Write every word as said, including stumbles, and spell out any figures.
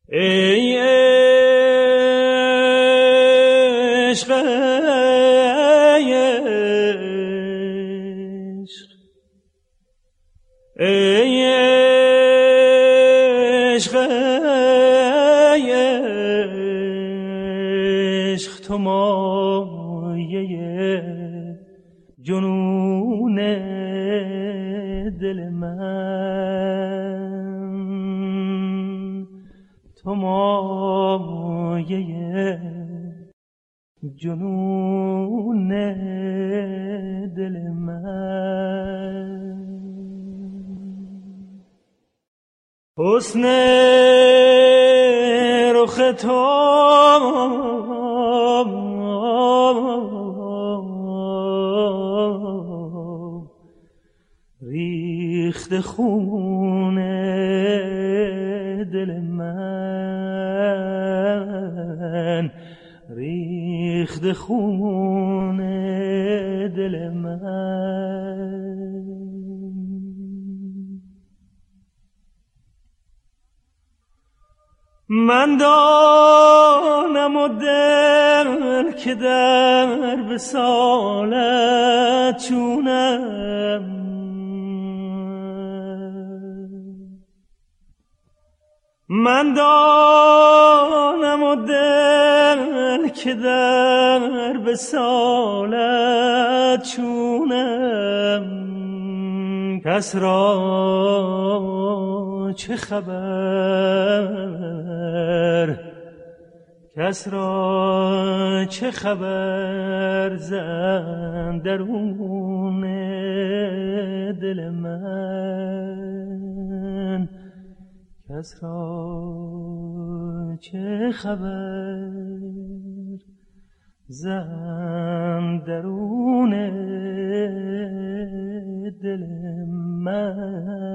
ای عشق ای عشق ای عشق ای عشق تو مایه جنون دل من، تو مایه جنون دل من. حسن رخ تو ریخت خون دل من، ریخت خون دل من. من دانم و دل که در وصالت چونم، من دانم و دل که در وصالت چونم. کس را چه خبر، کس را چه خبر ز اندرون دل من، کس را چه خبر ز اندرون دل من.